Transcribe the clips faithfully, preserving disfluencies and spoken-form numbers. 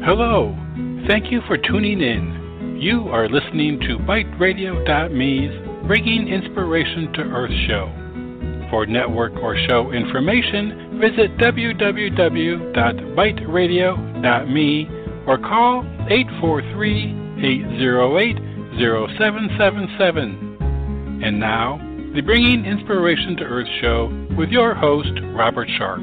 Hello. Thank you for tuning in. You are listening to Byte Radio dot me's Bringing Inspiration to Earth show. For network or show information, visit w w w dot byte radio dot me or call eight four three, eight zero eight, zero seven seven seven. And now, the Bringing Inspiration to Earth show with your host, Robert Sharp.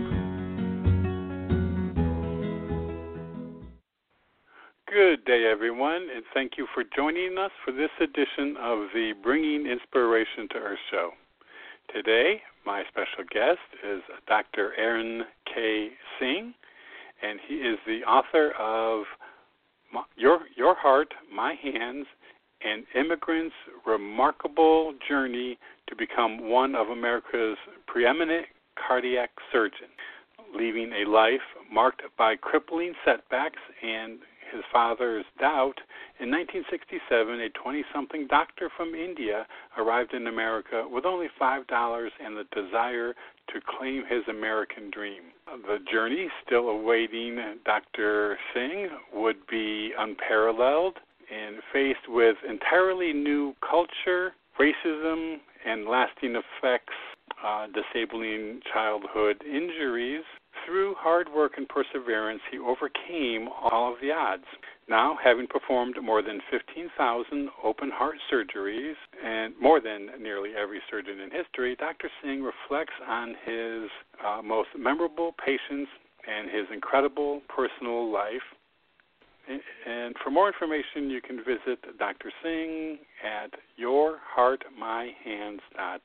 Good day, everyone, and thank you for joining us for this edition of the Bringing Inspiration to Earth show. Today, my special guest is Doctor Aaron K. Singh, and he is the author of Your, Your Heart, My Hands, An Immigrant's Remarkable Journey to Become One of America's Preeminent Cardiac Surgeons, leaving a life marked by crippling setbacks and his father's doubt. In nineteen sixty-seven, a twenty-something doctor from India arrived in America with only five dollars and the desire to claim his American dream. The journey still awaiting Doctor Singh would be unparalleled, and faced with entirely new culture, racism, and lasting effects, uh, disabling childhood injuries. Through hard work and perseverance, he overcame all of the odds. Now, having performed more than fifteen thousand open-heart surgeries, and more than nearly every surgeon in history, Doctor Singh reflects on his uh, most memorable patients and his incredible personal life. And for more information, you can visit Doctor Singh at your heart my hands dot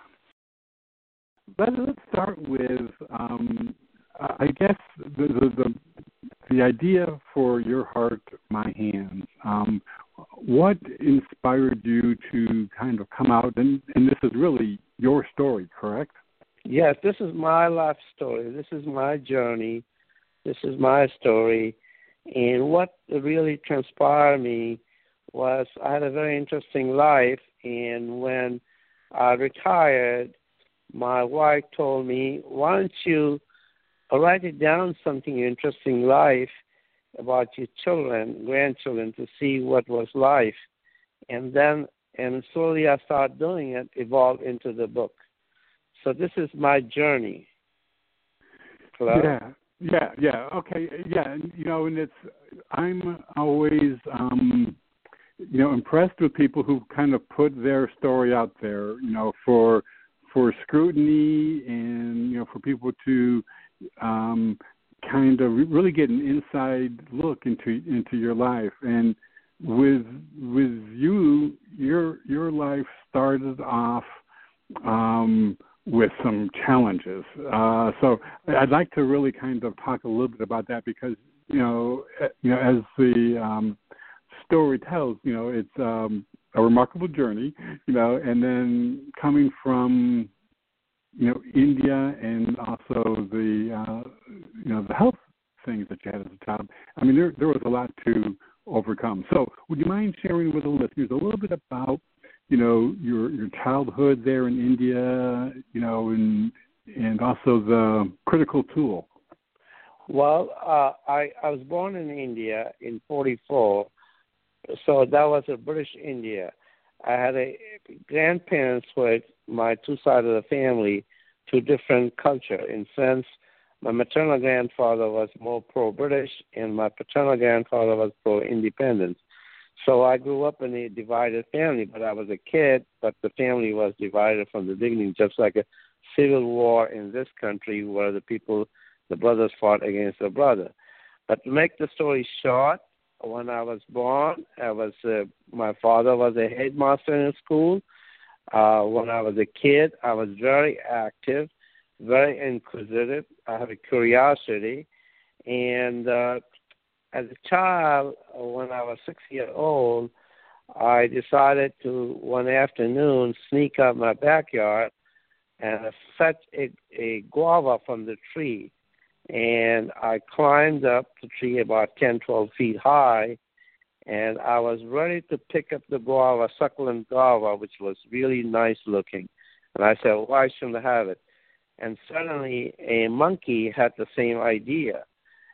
com. Let's start with, um, I guess, the, the the the idea for Your Heart, My Hands. Um, what inspired you to kind of come out, and, and this is really your story, correct? Yes, this is my life story. This is my journey. This is my story. And what really transpired me was I had a very interesting life, and when I retired, my wife told me, why don't you write it down, something interesting life about your children, grandchildren, to see what was life. And then, and slowly I started doing it, evolved into the book. So this is my journey. Hello? Yeah. Yeah, yeah, okay, yeah, you know, and it's, I'm always, um, you know, impressed with people who kind of put their story out there, you know, for for scrutiny and, you know, for people to um, kind of really get an inside look into into your life. And with with you, your your life started off Um, with some challenges. Uh, so I'd like to really kind of talk a little bit about that because, you know, you know, as the um, story tells, you know, it's um, a remarkable journey, you know, and then coming from, you know, India and also the, uh, you know, the health things that you had as a child. I mean, there there was a lot to overcome. So would you mind sharing with the listeners a little bit about, you know, your your childhood there in India, you know, and and also the critical tool? Well, uh, I I was born in India in forty-four, so that was a British India. I had a grandparents with my two sides of the family, two different culture. In sense, my maternal grandfather was more pro-British, and my paternal grandfather was pro-independence. So I grew up in a divided family, but I was a kid, but the family was divided from the beginning, just like a civil war in this country where the people, the brothers fought against the brother. But to make the story short, when I was born, I was uh, my father was a headmaster in a school. Uh, when I was a kid, I was very active, very inquisitive. I had a curiosity, and uh, as a child, when I was six years old, I decided to, one afternoon, sneak out my backyard and fetch a, a guava from the tree. And I climbed up the tree about ten, twelve feet high, and I was ready to pick up the guava, succulent guava, which was really nice looking. And I said, why shouldn't I have it? And suddenly a monkey had the same idea.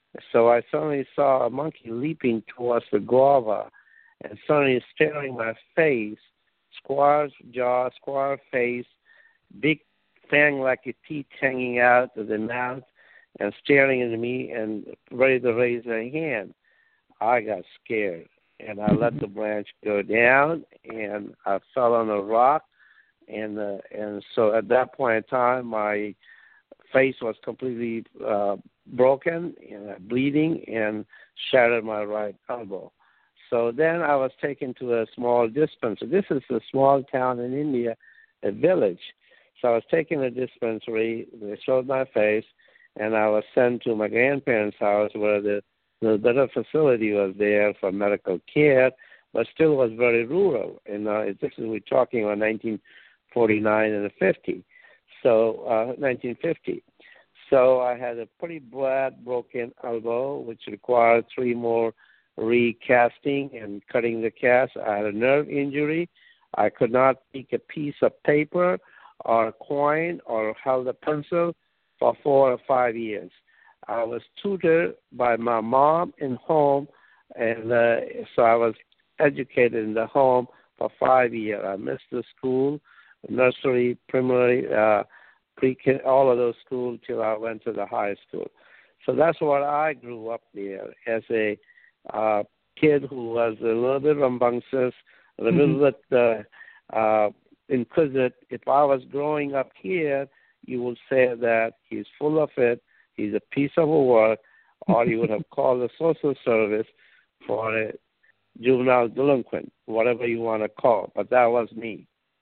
So I suddenly saw a monkey leaping towards the guava and suddenly staring my face, square jaw, square face, big fang-like teeth hanging out of the mouth and staring at me and ready to raise their hand. I got scared, and I let the branch go down, and I fell on a rock, and uh, and so at that point in time, my face was completely uh, broken and uh, bleeding and shattered my right elbow. So then I was taken to a small dispensary. This is a small town in India, a village. So I was taken to a dispensary. They showed my face, and I was sent to my grandparents' house where the, the better facility was there for medical care, but still was very rural. And uh, this is, we're talking about nineteen forty-nine and fifty. So, uh, nineteen fifty. So I had a pretty bad broken elbow, which required three more recasting and cutting the cast. I had a nerve injury. I could not pick a piece of paper or a coin or held a pencil for four or five years. I was tutored by my mom in home, and uh, so I was educated in the home for five years. I missed the school, nursery, primary, uh, pre-K, all of those schools till I went to the high school. So that's what I grew up there as a uh, kid who was a little bit rambunctious, a little mm-hmm. bit uh, uh, inquisitive. If I was growing up here, you would say that he's full of it, he's a piece of work, or you would have called the social service for a juvenile delinquent, whatever you want to call. But that was me.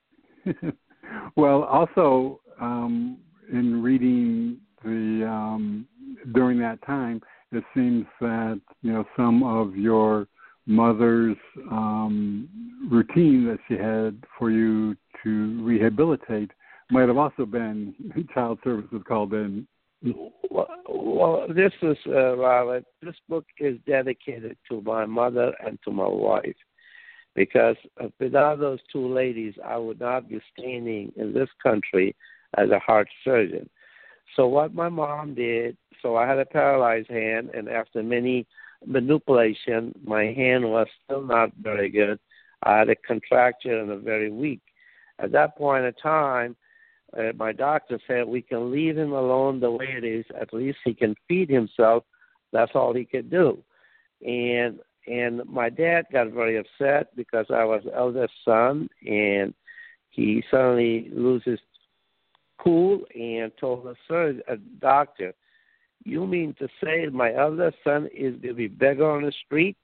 Well, also um, in reading the um, during that time, it seems that you know some of your mother's um, routine that she had for you to rehabilitate might have also been child services called in. Well, well this is uh, Robert. This book is dedicated to my mother and to my wife. Because without those two ladies, I would not be standing in this country as a heart surgeon. So what my mom did, so I had a paralyzed hand, and after many manipulation, my hand was still not very good. I had a contracture and a very weak. At that point in time, uh, my doctor said we can leave him alone the way it is. At least he can feed himself. That's all he could do. And And my dad got very upset because I was the eldest son, and he suddenly loses cool and told the surgeon, a doctor, you mean to say my eldest son is going to be beggar on the street?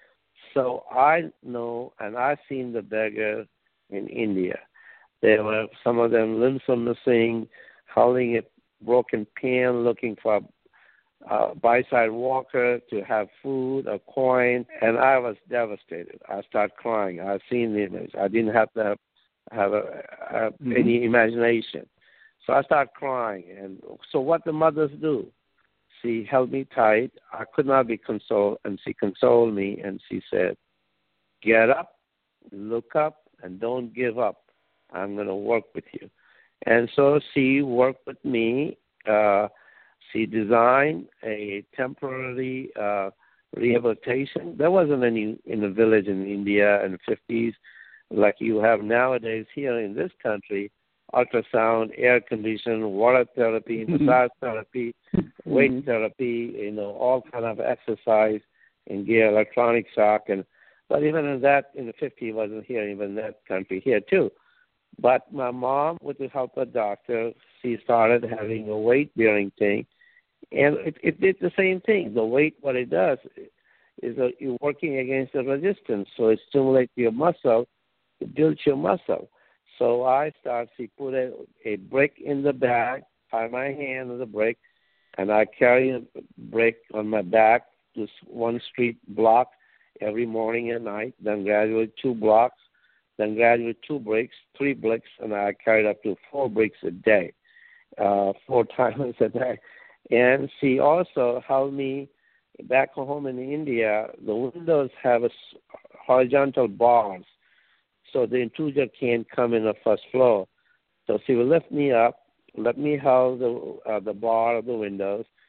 So I know, and I've seen the beggar in India. There were some of them limbs are missing, holding a broken pan, looking for Uh, by-side walker to have food, a coin, and I was devastated. I started crying. I've seen the image. I didn't have to have, have a, a, mm-hmm. any imagination. So I started crying. And so what the mothers do, she held me tight. I could not be consoled, and she consoled me, and she said, get up, look up, and don't give up. I'm going to work with you. And so she worked with me. Uh, She designed a temporary uh, rehabilitation. There wasn't any in the village in India in the fifties like you have nowadays here in this country. Ultrasound, air conditioning, water therapy, massage therapy, weight therapy, you know, all kind of exercise and gear, electronic shock. And but even in that, in the fifties, wasn't here, even in that country here too. But my mom, with the help of the doctor, she started having a weight-bearing thing. And it, it did the same thing. The weight, what it does is that you're working against the resistance. So it stimulates your muscle, it builds your muscle. So I started, she put a, a brick in the bag, tie my hand on the brick, and I carry a brick on my back to one street block every morning and night, then gradually two blocks, then gradually two bricks, three bricks, and I carried up to four bricks a day, uh, four times a day. And she also helped me back home in India. The windows have a horizontal bars, so the intruder can't come in the first floor. So she will lift me up, let me hold the uh, the bar of the windows,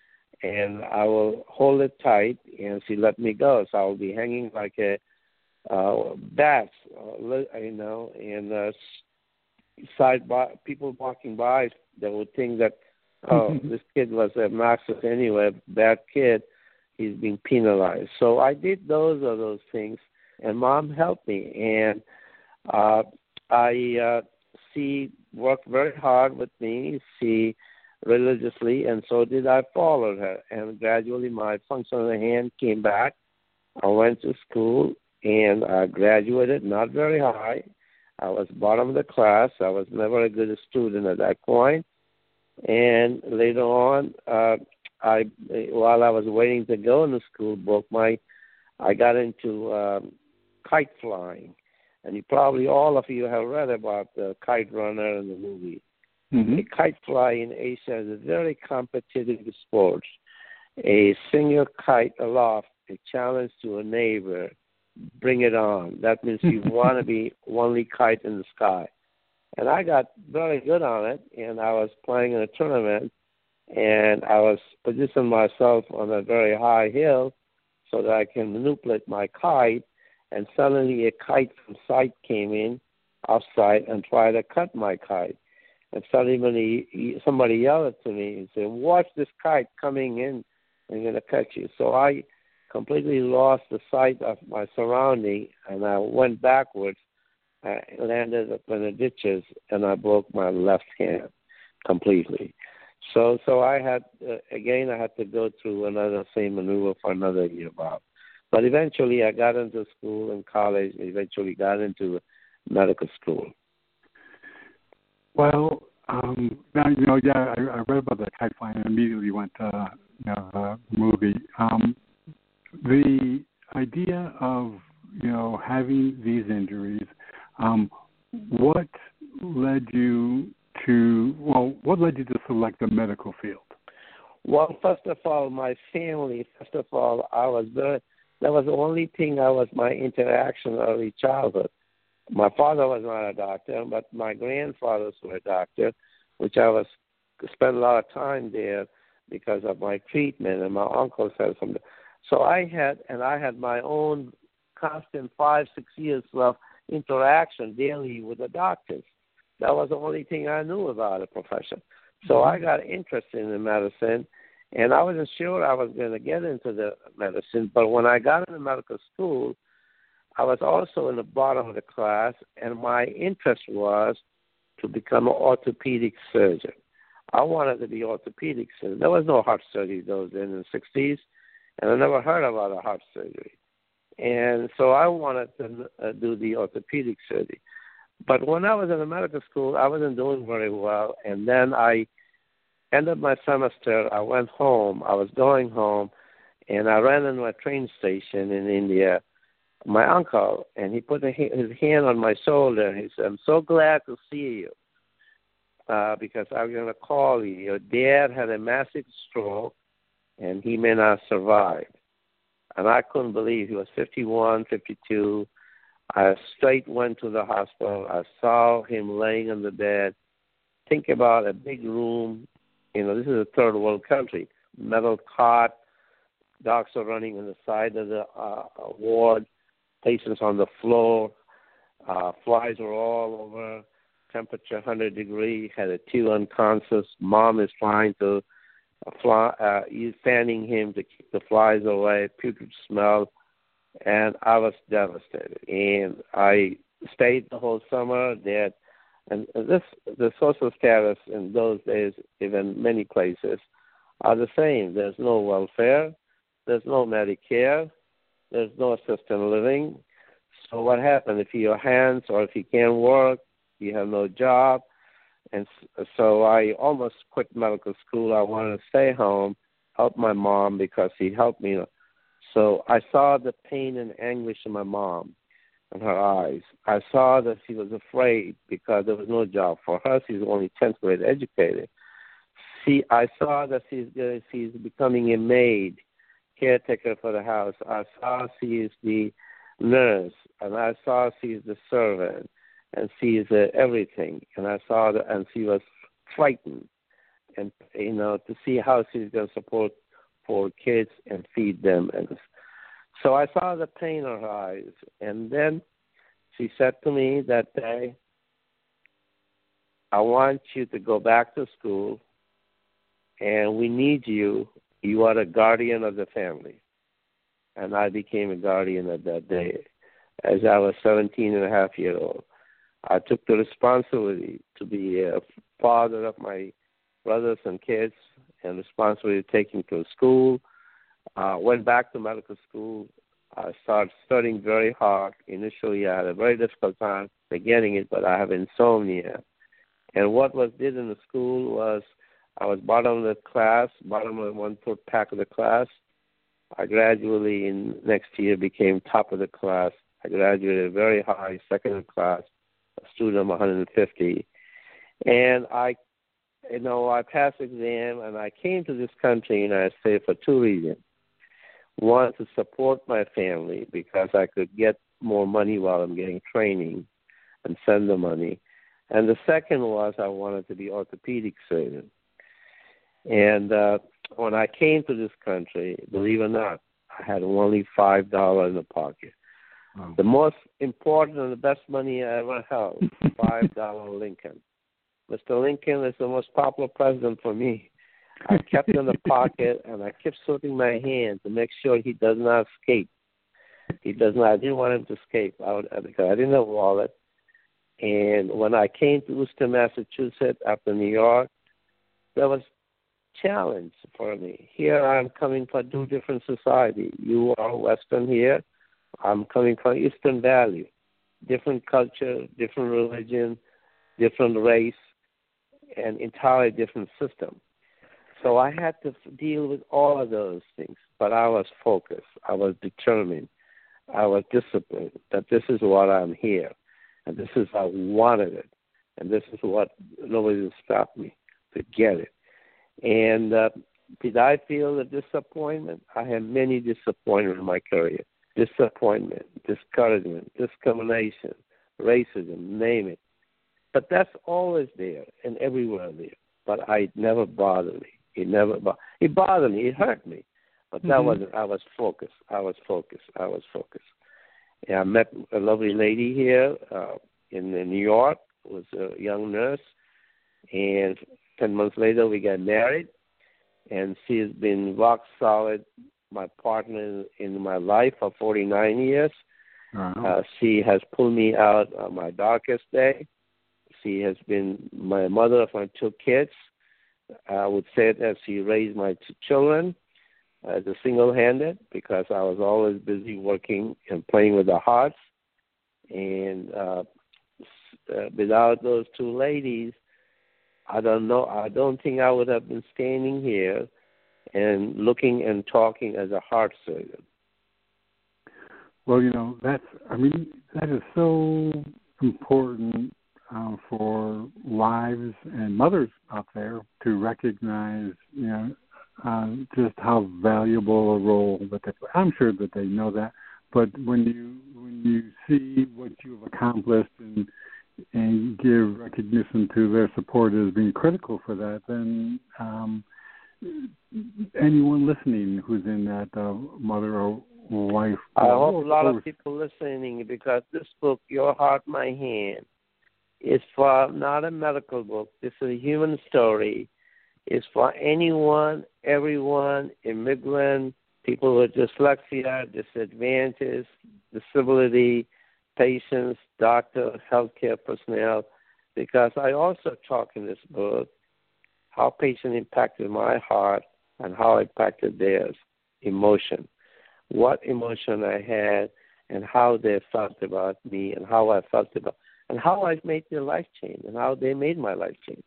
and I will hold it tight, and she let me go. So I will be hanging like a uh, bat, uh, you know, and uh, side by people walking by, they would think that, oh, this kid was obnoxious anyway, bad kid, he's being penalized. So I did those of those things, and Mom helped me, and uh, I uh, she worked very hard with me. She religiously, and so did I follow her. And gradually my function of the hand came back. I went to school, and I graduated, not very high. I was bottom of the class. I was never a good student at that point. And later on, uh, I while I was waiting to go in the school book, my I got into um, kite flying. And you probably all of you have read about the Kite Runner in the movie. Mm-hmm. A kite fly in Asia is a very competitive sport. A single kite aloft, a challenge to a neighbor, bring it on. That means you want to be only kite in the sky. And I got very good on it, and I was playing in a tournament, and I was positioning myself on a very high hill so that I can manipulate my kite, and suddenly a kite from sight came in offside and tried to cut my kite. And suddenly when he, somebody yelled to me and said, watch this kite coming in, I'm going to cut you. So I completely lost the sight of my surrounding, and I went backwards. I landed up in the ditches, and I broke my left hand completely. So so I had, uh, again, I had to go through another same maneuver for another year, Bob. But eventually I got into school and college, eventually got into medical school. Well, um, now, you know, yeah, I, I read about the kite flying and immediately went to, you know, the movie. Um, the idea of, you know, having these injuries, um, what led you to, well, what led you to select the medical field? Well, first of all, my family, first of all, I was very, that was the only thing I was my interaction early childhood. My father was not a doctor, but my grandfathers were a doctor, which I was spent a lot of time there because of my treatment, and my uncles had some. So I had, and I had my own constant five, six years of interaction daily with the doctors. That was the only thing I knew about the profession. So I got interested in medicine, and I wasn't sure I was going to get into the medicine. But when I got into medical school, I was also in the bottom of the class, and my interest was to become an orthopedic surgeon. I wanted to be orthopedic surgeon. There was no heart surgery those in the sixties, and I never heard about a heart surgery. And so I wanted to uh, do the orthopedic surgery. But when I was in the medical school, I wasn't doing very well, and then I ended my semester. I went home. I was going home, and I ran into a train station in India, my uncle, and he put a, his hand on my shoulder, and he said, I'm so glad to see you uh, because I'm going to call you. Your dad had a massive stroke, and he may not survive. And I couldn't believe he was fifty-one, fifty-two. I straight went to the hospital. I saw him laying on the bed. Think about a big room. You know, this is a third world country. Metal cot. Docs are running on the side of the uh, ward. Patients on the floor. Uh, flies are all over. Temperature one hundred degrees. Had a two unconscious. Mom is trying to uh, fly. Uh, he's fanning him to keep the flies away. Putrid smell. And I was devastated. And I stayed the whole summer there. And this, the social status in those days, even many places, are the same. There's no welfare. There's no Medicare. There's no assisted living. So what happened? If your hands or if you can't work, you have no job. And so I almost quit medical school. I wanted to stay home, help my mom because she helped me. So I saw the pain and anguish in my mom in her eyes. I saw that she was afraid because there was no job for her. She's only tenth grade educated. She, I saw that she's she's becoming a maid, caretaker for the house. I saw she is the nurse, and I saw she's the servant, and she is uh, everything. And I saw that, and she was frightened, and you know, to see how she's going to support four kids and feed them. And so I saw the pain in her eyes. And then she said to me that day, I want you to go back to school, and we need you. You are the guardian of the family. And I became a guardian at that day. As I was seventeen and a half years old, I took the responsibility to be a father of my brothers and kids, and responsibility of taking them to school. Uh, went back to medical school. I started studying very hard. Initially, I had a very difficult time getting it, but I have insomnia. And what was did in the school was I was bottom of the class, bottom of the one-foot pack of the class. I gradually, in next year, became top of the class. I graduated very high, second in class, a student of one hundred fifty. And I, you know, I passed the exam, and I came to this country, United States, for two reasons. One, to support my family, because I could get more money while I'm getting training and send the money. And the second was I wanted to be orthopedic surgeon. And uh, when I came to this country, believe it or not, I had only five dollars in the pocket. Wow. The most important and the best money I ever held, five dollars Lincoln. Mister Lincoln is the most popular president for me. I kept it in the pocket, and I kept sweeping my hand to make sure he does not escape. He does not. I didn't want him to escape I would, because I didn't have a wallet. And when I came to Worcester, Massachusetts, after New York, there was challenge for me. Here I'm coming from two different society. You are Western here. I'm coming from Eastern Valley. Different culture, different religion, different race, and entirely different system. So I had to deal with all of those things. But I was focused. I was determined. I was disciplined that this is what I'm here. And this is how I wanted it. And this is what nobody will stop me to get it. And uh, did I feel a disappointment? I had many disappointments in my career. Disappointment, discouragement, discrimination, racism, name it. But that's always there and everywhere there. But I it never bothered me. It never bo- It bothered me. It hurt me. But that mm-hmm. wasn't. I was focused. I was focused. I was focused. And I met a lovely lady here uh, in New York, who was a young nurse. And ten months later, we got married. And she has been rock solid, my partner in my life for forty-nine years. Uh-huh. Uh, she has pulled me out on my darkest day. She has been my mother of my two kids. I would say that she raised my two children as a single-handed, because I was always busy working and playing with the hearts. And uh, uh, without those two ladies, I don't know. I don't think I would have been standing here and looking and talking as a heart surgeon. Well, you know, that's, I mean, that is so important uh, for wives and mothers out there to recognize, you know, uh, just how valuable a role that they play. I'm sure that they know that, but when you when you see what you've accomplished and and give recognition to their support as being critical for that, then um, anyone listening who's in that uh, mother or wife. I hope a lot of people listening, because this book, Your Heart, My Hand, is for not a medical book. This is a human story. It's for anyone, everyone, immigrant, people with dyslexia, disadvantage, disability, patients, doctors, healthcare personnel, because I also talk in this book how patient impacted my heart and how it impacted theirs, emotion, what emotion I had and how they felt about me and how I felt about, and how I made their life change and how they made my life change.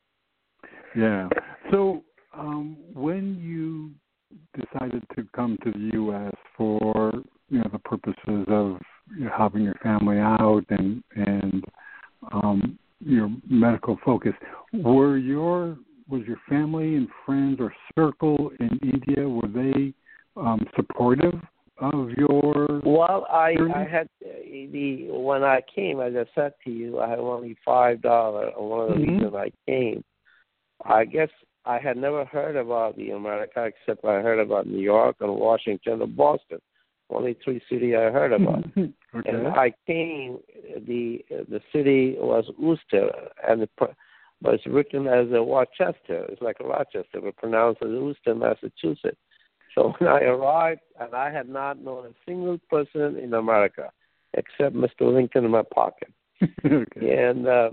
Yeah. So um, when you decided to come to the U S for, you know, the purposes of, you know, helping your family out and and um, your medical focus, were your was your family and friends or circle in India, were they um, supportive of your? Well, I I had the when I came, as I said to you, I had only five dollars. One of the mm-hmm. reasons I came, I guess I had never heard about the America except I heard about New York and Washington and Boston. Only three cities I heard about. Okay. And I came, the the city was Worcester, and it was written as a Rochester. It's like a Rochester, but pronounced as Worcester, Massachusetts. So when I arrived, and I had not known a single person in America except Mister Lincoln in my pocket. Okay. And uh,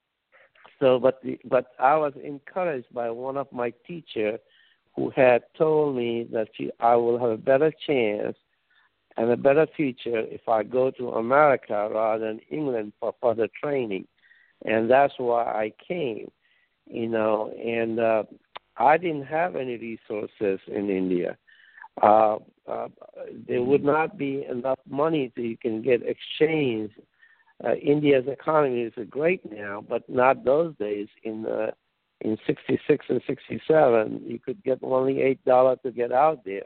so, but the, but I was encouraged by one of my teachers who had told me that she, I will have a better chance and a better future if I go to America rather than England for further training. And that's why I came, you know, and uh, I didn't have any resources in India. Uh, uh, there would not be enough money that you can get exchange. Uh, India's economy is great now, but not those days. In uh, in sixty-six and sixty-seven, you could get only eight dollars to get out there.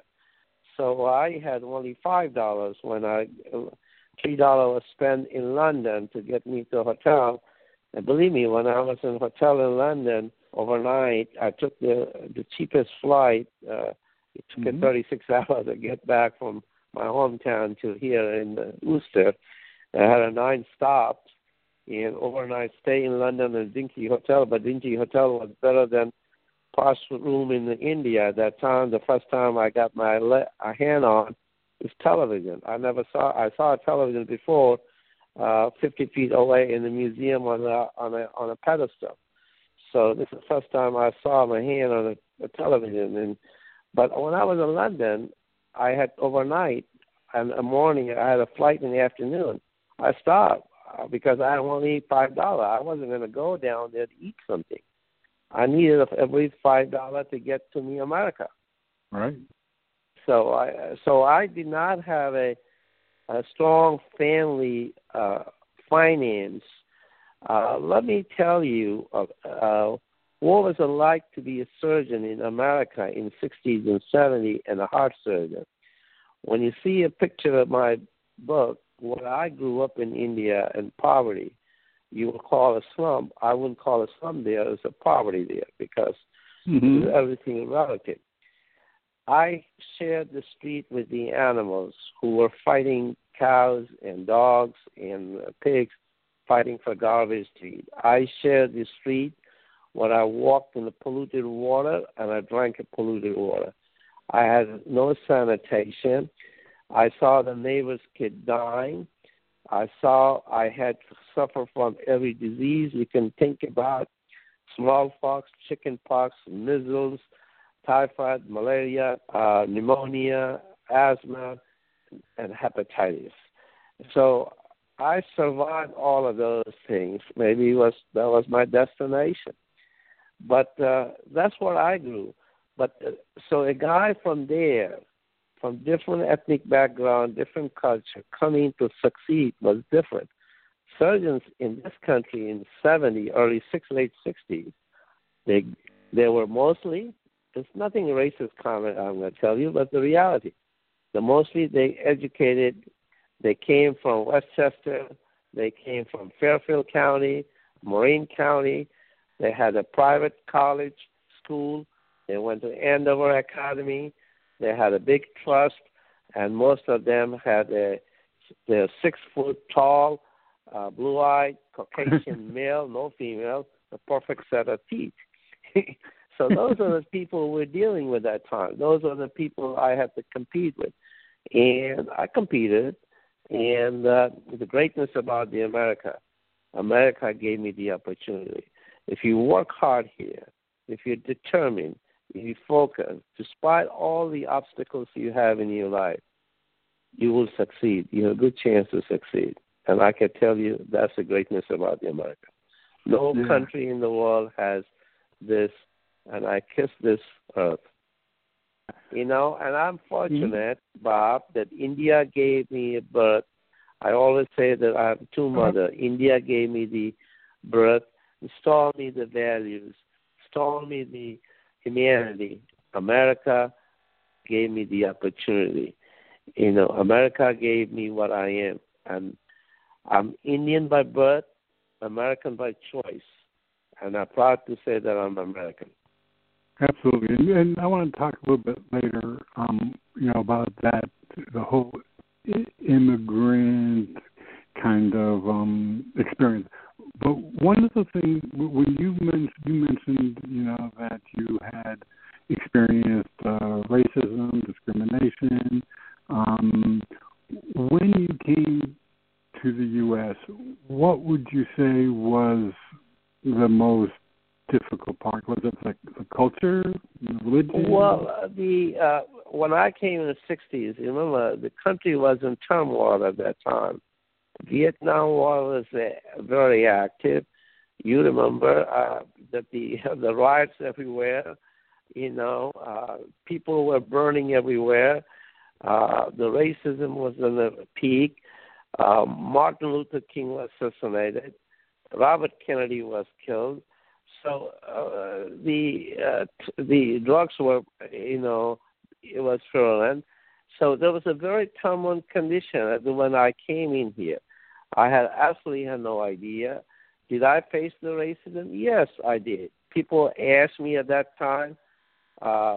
So I had only five dollars when I three dollars was spent in London to get me to a hotel. And believe me, when I was in a hotel in London overnight, I took the the cheapest flight. Uh, it took mm-hmm. thirty-six hours to get back from my hometown to here in uh, Worcester. I had a nine stops and overnight stay in London and Dinky Hotel, but Dinky Hotel was better than posh room in India at that time. The first time I got my le- a hand on was television. I never saw I saw a television before, uh, fifty feet away in the museum on a on a on a pedestal. So this is the first time I saw my hand on a, a television. And but when I was in London, I had overnight and a morning. I had a flight in the afternoon. I stopped uh, because I only eat five dollars. I wasn't going to go down there to eat something. I needed every five dollars to get to me America. Right. So I so I did not have a a strong family uh, finance. Uh, let me tell you, uh, uh, what was it like to be a surgeon in America in the sixties and seventies and a heart surgeon? When you see a picture of my book, when I grew up in India in poverty, you would call a slum. I wouldn't call a slum there. There's a poverty there because mm-hmm. everything is relative. I shared the street with the animals who were fighting cows and dogs and pigs, fighting for garbage to eat. I shared the street when I walked in the polluted water and I drank the polluted water. I had no sanitation. I saw the neighbor's kid dying. I saw I had to suffer from every disease you can think about: smallpox, chickenpox, measles, typhoid, malaria, uh, pneumonia, asthma, and hepatitis. So I survived all of those things. Maybe it was that was my destination. But uh, that's where I grew. But uh, so a guy from there, from different ethnic background, different culture, coming to succeed was different. Surgeons in this country in the seventies, early sixties, late sixties, they they were mostly, there's nothing racist comment I'm going to tell you, but the reality. The mostly they educated, they came from Westchester, they came from Fairfield County, Marin County, they had a private college, school, they went to Andover Academy, they had a big trust, and most of them had a they're six foot tall, uh, blue-eyed, Caucasian male, no female, a perfect set of teeth. So those are the people we're dealing with at that time. Those are the people I had to compete with, and I competed. And uh, the greatness about the America, America gave me the opportunity. If you work hard here, if you're determined, if you focus, despite all the obstacles you have in your life, you will succeed. You have a good chance to succeed. And I can tell you that's the greatness about the America. No yeah. country in the world has this, and I kiss this earth. You know, and I'm fortunate, mm-hmm. Bob, that India gave me a birth. I always say that I have two mothers. Uh-huh. India gave me the birth, installed me the values, installed me the humanity. America gave me the opportunity. You know, America gave me what I am. And I'm Indian by birth, American by choice. And I'm proud to say that I'm American. Absolutely, and, and I want to talk a little bit later, um, you know, about that, the whole immigrant kind of um, experience. But one of the things when you mentioned, you mentioned, you know, that you had experienced uh, racism, discrimination. Um, when you came to the U S, what would you say was the most difficult part? Was it the, the culture, the religion? Well, uh, the uh, when I came in the sixties, you remember the country was in turmoil at that time. Vietnam War was uh, very active. You remember uh, that the the riots everywhere. You know, uh, people were burning everywhere. Uh, the racism was in the peak. Uh, Martin Luther King was assassinated. Robert Kennedy was killed. So uh, the uh, t- the drugs were, you know, it was virulent. So there was a very turbulent condition when I came in here. I had absolutely had no idea. Did I face the racism? Yes, I did. People asked me at that time. Uh,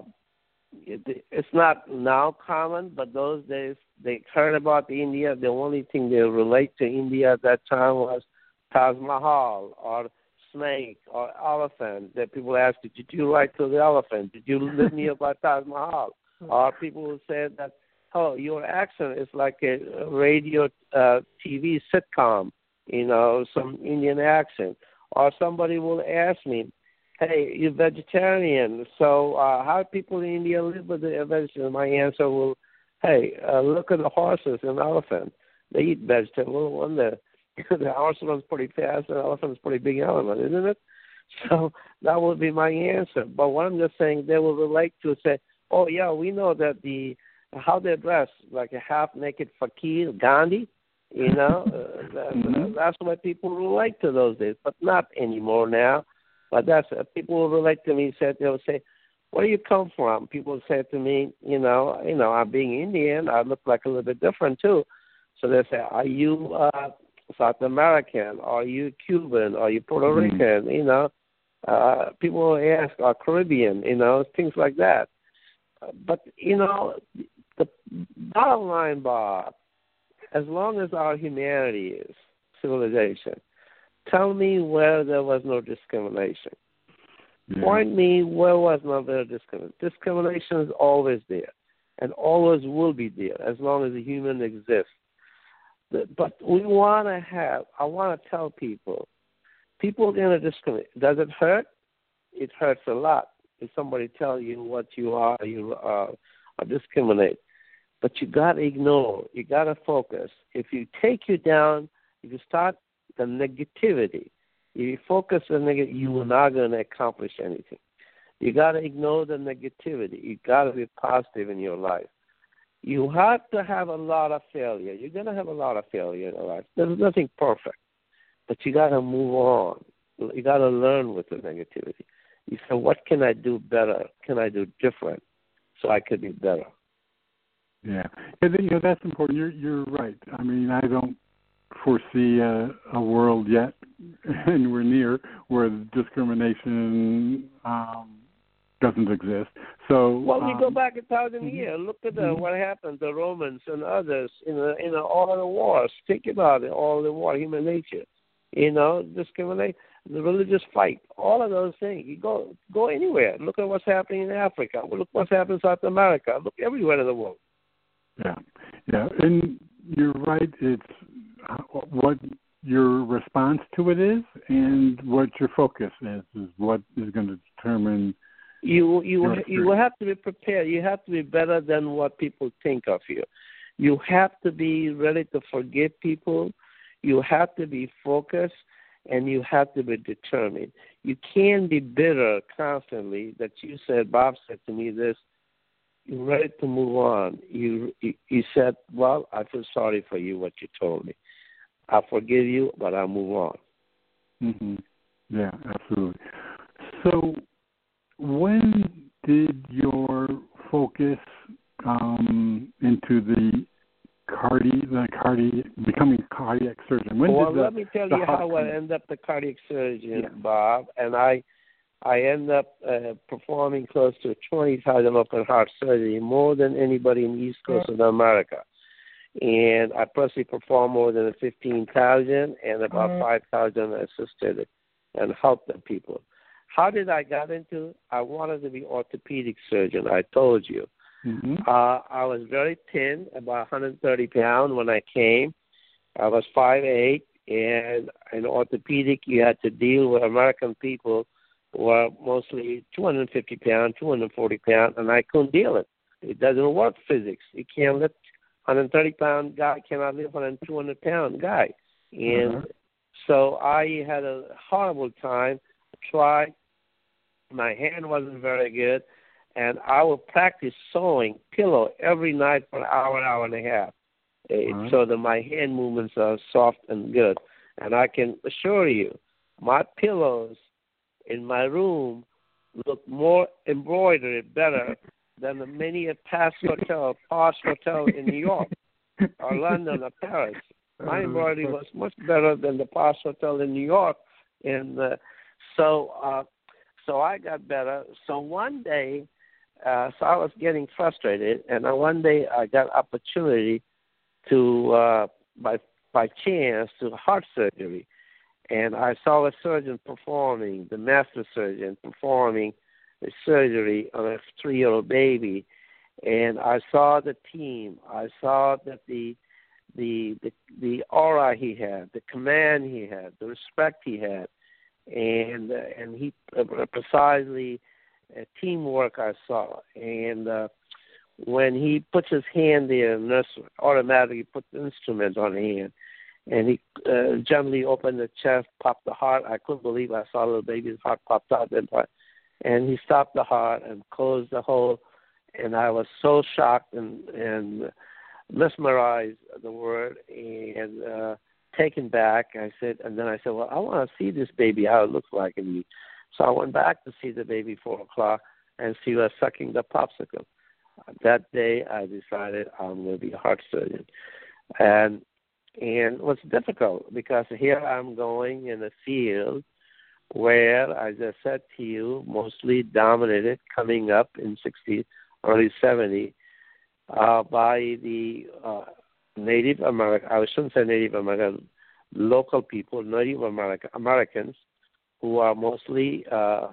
it, it's not now common, but those days they heard about India. The only thing they relate to India at that time was Taj Mahal or snake or elephant. That people asked, did you write to the elephant? Did you live nearby Taj Mahal? Or people would say that, oh, your accent is like a radio uh, T V sitcom, you know, some Indian accent. Or somebody will ask me, hey, you're vegetarian, so uh, how do people in India live with the vegetarian? My answer will, hey, uh, look at the horses and elephants. They eat vegetable. One, the, the horse runs pretty fast, and the elephant's pretty big animal, isn't it? So that would be my answer. But what I'm just saying, they will relate to say, oh, yeah, we know that the how they dress, like a half-naked fakir, Gandhi, you know, uh, that, mm-hmm. that's what people relate to those days, but not anymore now. But that's uh, people will relate to me. Said they'll say, "Where do you come from?" People say to me, "You know, you know, I'm being Indian. I look like a little bit different too." So they say, "Are you uh, South American? Are you Cuban? Are you Puerto mm-hmm. Rican?" You know, uh, people will ask, "Are Caribbean?" You know, things like that. Uh, but you know, the bottom line, Bob, as long as our humanity is civilization. Tell me where there was no discrimination. Yeah. Point me where was no there discrimination. Discrimination is always there and always will be there as long as a human exists. But we want to have, I want to tell people, people are going to discriminate. Does it hurt? It hurts a lot. If somebody tells you what you are, you are, are discriminate. But you got to ignore. You got to focus. If you take you down, if you start the negativity, if you focus on negative, you are not going to accomplish anything. You got to ignore the negativity. You got to be positive in your life. You have to have a lot of failure. You're going to have a lot of failure in your life. There's nothing perfect, but you got to move on. You got to learn with the negativity. You say, what can I do better? Can I do different so I could be better? Yeah, and you know that's important. You're you're right. I mean, I don't foresee a, a world yet, anywhere near, where discrimination um, doesn't exist. So, well, we um, go back a thousand years. Look at the, mm-hmm. what happened. The Romans and others in the, in the, all of the wars. Think about it. All the war, human nature. You know, discriminate, the religious fight. All of those things. You go go anywhere. Look at what's happening in Africa. Look what's happening in South America. Look everywhere in the world. Yeah, yeah, and you're right. It's what your response to it is, and what your focus is, is what is going to determine. You you you have to be prepared. You have to be better than what people think of you. You have to be ready to forgive people. You have to be focused, and you have to be determined. You can't be bitter constantly. That you said, Bob said to me this. You're ready to move on. You, you you said, well, I feel sorry for you, what you told me. I forgive you, but I'll move on. Mm-hmm. Yeah, absolutely. So when did your focus um, into the cardi, the cardi, becoming cardiac surgeon? When well, did the, let me tell you how I ended up the cardiac surgeon, yeah. Bob. And I I end up uh, performing close to twenty thousand open heart surgery, more than anybody in the East Coast of America. And I personally perform more than fifteen thousand and about five thousand assisted and helped the people. How did I get into? I wanted to be orthopedic surgeon. I told you. Mm-hmm. Uh, I was very thin, about one hundred thirty pounds when I came. I was five eight, and in orthopedic, you had to deal with American people who were mostly two hundred fifty pounds, two hundred forty pounds, and I couldn't deal it. It doesn't work physics. You can't lift one hundred thirty pound guy cannot lift a two hundred pound guy. And uh-huh. so I had a horrible time. Tried. My hand wasn't very good, and I would practice sewing pillow every night for an hour, hour and a half, uh-huh. so that my hand movements are soft and good. And I can assure you, my pillows in my room look more embroidered better than the many a past hotel, posh hotel in New York or London or Paris. My embroidery was much better than the posh hotel in New York. And uh, so uh, so I got better. So one day, uh, so I was getting frustrated, and one day I got opportunity to, uh, by by chance, to heart surgery. And I saw a surgeon performing, the master surgeon performing the surgery on a three-year-old baby, and I saw the team. I saw that the the the, the aura he had, the command he had, the respect he had, and uh, and he uh, precisely uh, teamwork I saw. And uh, when he puts his hand there, the nurse automatically put the instrument on the hand. And he uh, gently opened the chest, popped the heart. I couldn't believe I saw a little baby's heart popped out. And he stopped the heart and closed the hole. And I was so shocked and, and mesmerized, the word, and uh, taken back. I said, and then I said, well, I want to see this baby, how it looks like in me. So I went back to see the baby four o'clock, and she was sucking the popsicle. That day, I decided I'm going to be a heart surgeon. And And it was difficult because here I'm going in a field where, as I said to you, mostly dominated coming up in sixty, early seventy, uh, by the uh, Native American, I shouldn't say Native American, local people, Native American, Americans, who are mostly uh,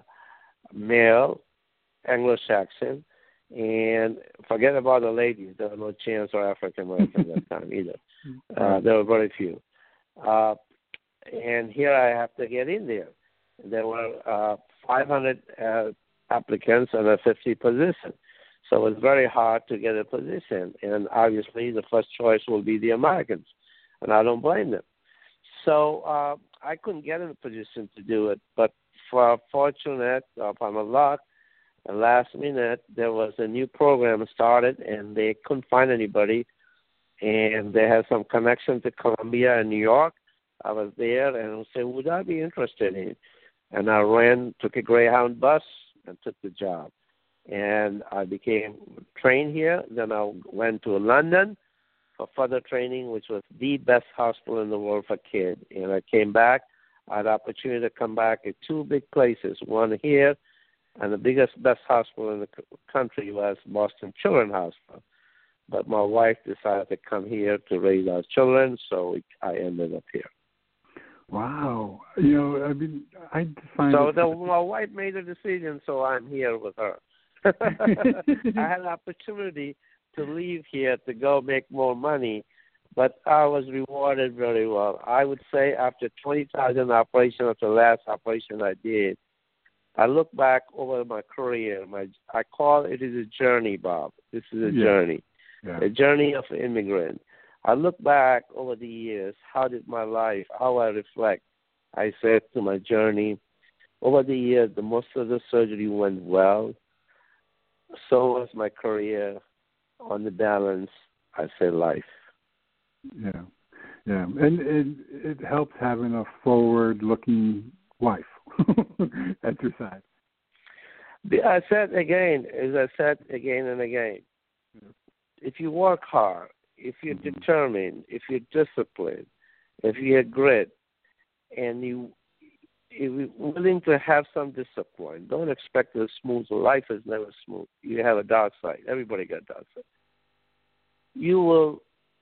male, Anglo-Saxon, and forget about the ladies. There were no chance for African Americans at that time either. Uh, there were very few. Uh, and here I have to get in there. There were uh, five hundred uh, applicants and a fifty position. So it was very hard to get a position. And obviously the first choice will be the Americans. And I don't blame them. So uh, I couldn't get in a position to do it. But for fortunate, upon my luck, and last minute, there was a new program started, and they couldn't find anybody. And they had some connection to Columbia and New York. I was there, and I said, would I be interested in it? And I ran, took a Greyhound bus, and took the job. And I became trained here. Then I went to London for further training, which was the best hospital in the world for kids. And I came back. I had the opportunity to come back at two big places, one here, and the biggest, best hospital in the country was Boston Children's Hospital. But my wife decided to come here to raise our children, so I ended up here. Wow. You know, I mean, I find So it... the, my wife made a decision, so I'm here with her. I had an opportunity to leave here to go make more money, but I was rewarded very well. I would say after twenty thousand operations, after the last operation I did, I look back over my career. My I call it is a journey, Bob. This is a yeah. journey, yeah. a journey of an immigrant. I look back over the years. How did my life? How I reflect? I said to my journey, over the years, the most of the surgery went well. So was my career. On the balance, I say life. Yeah, yeah, and it it helps having a forward-looking wife at your side. I said again, as I said again and again, yeah. If you work hard, if you're mm-hmm. determined, if you're disciplined, if you have grit, and you you're willing to have some disappointment. Don't expect a smooth. Life is never smooth. You have a dark side. Everybody got a dark side. You will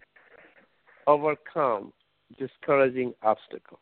overcome discouraging obstacles.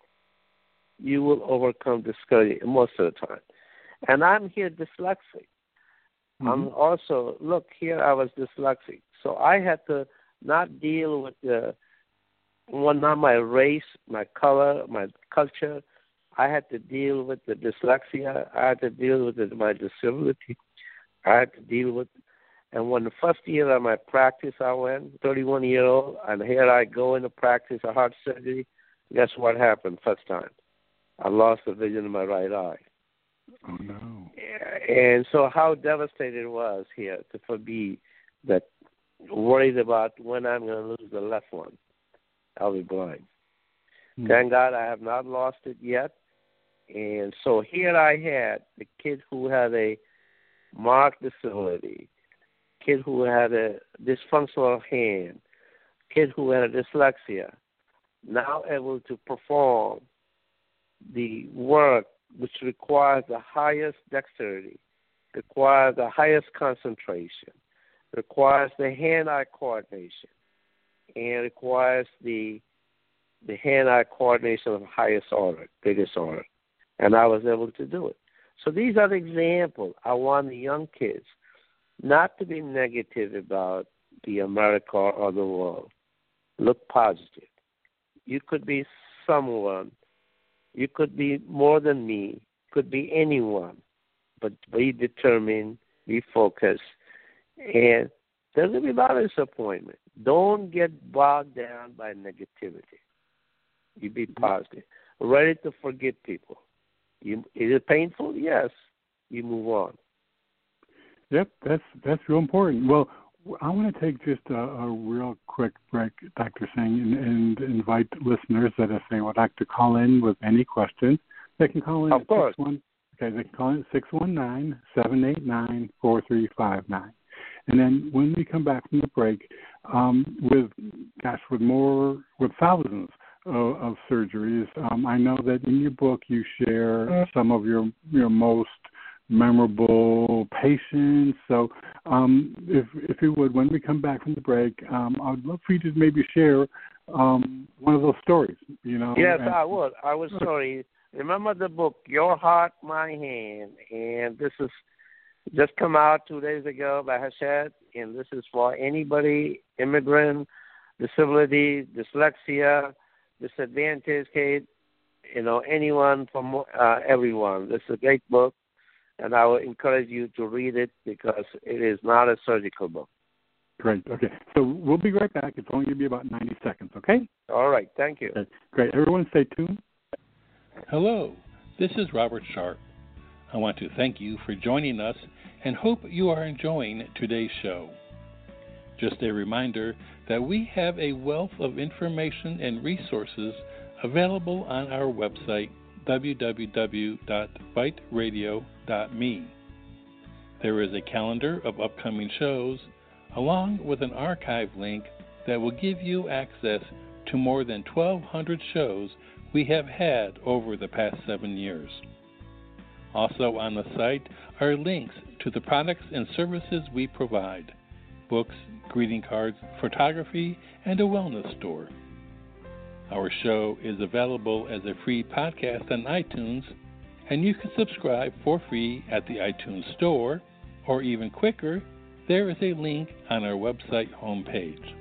You will overcome discouraging most of the time. And I'm here dyslexic. Mm-hmm. I'm also, look, here I was dyslexic. So I had to not deal with the, well, not my race, my color, my culture. I had to deal with the dyslexia. I had to deal with the, my disability. I had to deal with, and when the first year of my practice I went, thirty-one year old, and here I go into practice of heart surgery, guess what happened first time? I lost the vision in my right eye. Oh, no. And so how devastated it was here to for me that worried about when I'm going to lose the left one. I'll be blind. Mm. Thank God I have not lost it yet. And so here I had the kid who had a marked disability, kid who had a dysfunctional hand, kid who had a dyslexia, now able to perform the work which requires the highest dexterity, requires the highest concentration, requires the hand-eye coordination, and requires the the hand-eye coordination of the highest order, biggest order. And I was able to do it. So these are the examples. I want the young kids not to be negative about the America or the world. Look positive. You could be someone. You could be more than me. Could be anyone. But be determined, be focused. And there's going to be a lot of disappointment. Don't get bogged down by negativity. You be positive. Ready to forgive people. You, is it painful? Yes. You move on. Yep, that's that's real important. Well, I want to take just a, a real quick break, Doctor Singh, and, and invite listeners that if they would like to call in with any questions, they can call in. Of at course. six one, okay, they can call in at six one nine, seven eight nine, four three five nine. And then when we come back from the break, um, with gosh, with more with thousands of, of surgeries, um, I know that in your book you share some of your your most memorable patients. So, um, if if you would, when we come back from the break, um, I would love for you to maybe share um, one of those stories. You know. Yes, and, I would. I would. Sorry. Remember the book, Your Heart, My Hand, and this is just come out two days ago by Hachette, and this is for anybody, immigrant, disability, dyslexia, disadvantaged kid, you know, anyone from uh, everyone. This is a great book, and I would encourage you to read it because it is not a surgical book. Great. Okay. So we'll be right back. It's only going to be about ninety seconds, okay? All right. Thank you. Okay. Great. Everyone stay tuned. Hello. This is Robert Sharp. I want to thank you for joining us and hope you are enjoying today's show. Just a reminder that we have a wealth of information and resources available on our website, w w w dot byte radio dot me. There is a calendar of upcoming shows, along with an archive link that will give you access to more than twelve hundred shows we have had over the past seven years. Also on the site are links to the products and services we provide, books, greeting cards, photography, and a wellness store. Our show is available as a free podcast on iTunes, and you can subscribe for free at the iTunes Store, or even quicker, there is a link on our website homepage.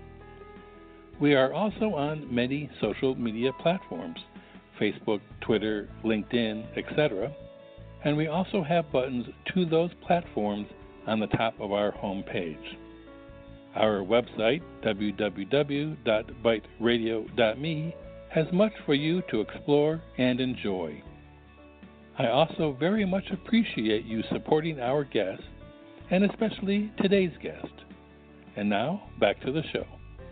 We are also on many social media platforms, Facebook, Twitter, LinkedIn, et cetera, and we also have buttons to those platforms on the top of our homepage. Our website, w w w dot byte radio dot me, has much for you to explore and enjoy. I also very much appreciate you supporting our guests, and especially today's guest. And now, back to the show.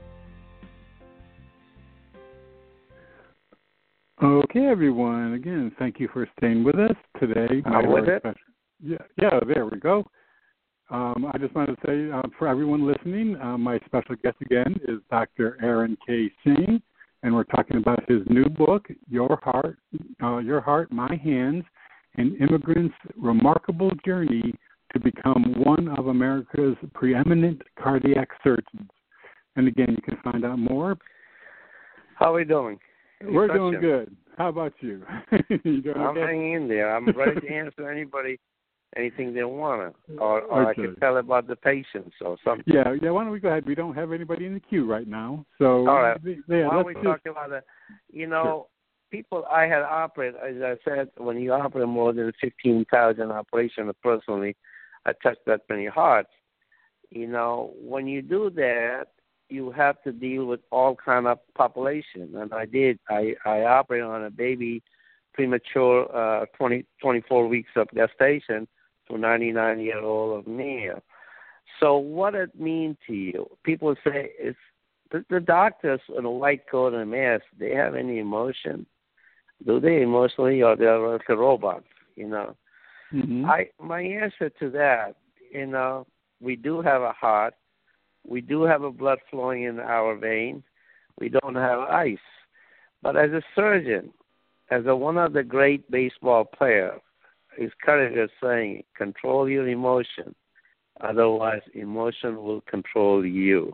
Okay, everyone. Again, thank you for staying with us today. I'm with it. Special, yeah, yeah, there we go. Um, I just want to say uh, for everyone listening, uh, my special guest again is Doctor Aaron K. Singh, and we're talking about his new book, Your Heart, uh, Your Heart, My Hands, An Immigrant's Remarkable Journey to Become One of America's Preeminent Cardiac Surgeons. And again, you can find out more. How are we doing? Any We're questions? doing good. How about you? you doing I'm okay? hanging in there. I'm ready to answer anybody anything they want to, or, or Okay. I could tell about the patients or something. Yeah, yeah. Why don't we go ahead? We don't have anybody in the queue right now, so All right. yeah, Why don't let's we just, talk about it? You know, sure. People I had operated, as I said, when you operate more than fifteen thousand operations personally, I touched that many hearts. You know, when you do that, you have to deal with all kind of population, and I did. I, I operated on a baby, premature, uh, twenty, twenty-four weeks of gestation to ninety-nine year old male. So what it mean to you? People say it's the, the doctors in a white coat and a mask. They have any emotion? Do they emotionally, or they're like a robot? You know. Mm-hmm. I my answer to that, you know, we do have a heart. We do have a blood flowing in our vein. We don't have ice. But as a surgeon, as a, one of the great baseball players, his career is saying, control your emotion. Otherwise, emotion will control you.